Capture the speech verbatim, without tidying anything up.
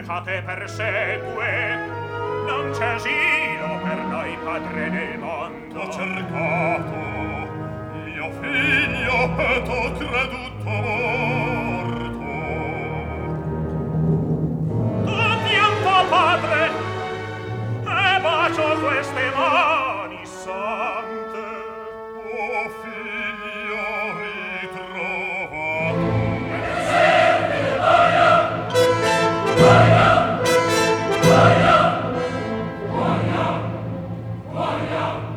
cerca te persegue, non c'è asilo per noi, padre del mondo. Ho cercato mio figlio e tu